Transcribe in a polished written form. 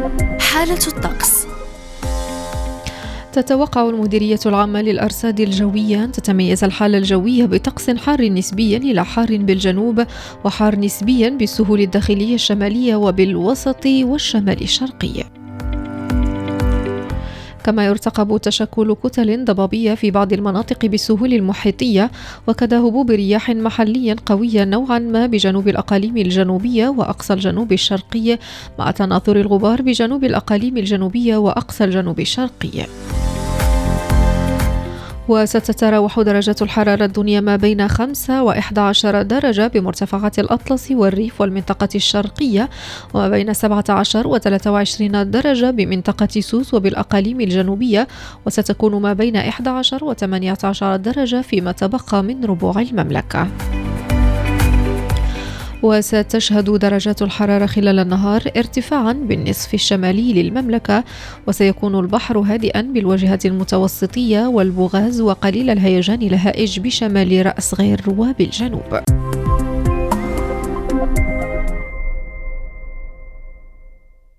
حالة الطقس. تتوقع المديرية العامة للأرصاد الجوية أن تتميز الحالة الجوية بطقس حار نسبيا إلى حار بالجنوب وحار نسبيا بالسهول الداخلية الشمالية وبالوسط والشمال الشرقي. كما يرتقب تشكل كتل ضبابية في بعض المناطق بالسهول المحيطية، وكذا هبوب رياح محليا قوية نوعا ما بجنوب الأقاليم الجنوبية وأقصى الجنوب الشرقي، مع تناثر الغبار بجنوب الأقاليم الجنوبية وأقصى الجنوب الشرقي. وستتراوح درجات الحرارة الدنيا ما بين 5 و11 درجة بمرتفعات الأطلس والريف والمنطقة الشرقية، وما بين 17 و23 درجة بمنطقة سوس وبالأقاليم الجنوبية، وستكون ما بين 11 و18 درجة فيما تبقى من ربوع المملكة. وستشهد درجات الحرارة خلال النهار ارتفاعا بالنصف الشمالي للمملكة، وسيكون البحر هادئا بالواجهة المتوسطية والبوغاز وقليل الهيجان الهائج بشمال رأس غير وبالجنوب.